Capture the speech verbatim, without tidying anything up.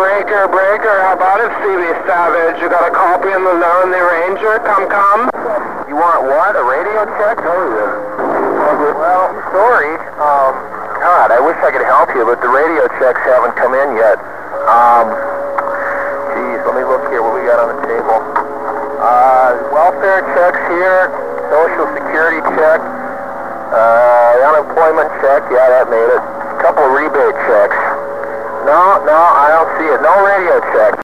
Breaker, breaker, how about it, C B Savage? You got a copy in the Lonely Ranger? Come, come. You want what? A radio check? Oh, yeah. Well, sorry. Um, God, I wish I could help you, but the radio checks haven't come in yet. Um, geez, let me look here what we got on the table. Uh, welfare checks here, Social Security check, uh, unemployment check, yeah, that made it. A couple of rebate checks. No, no, I don't see it. No radio check.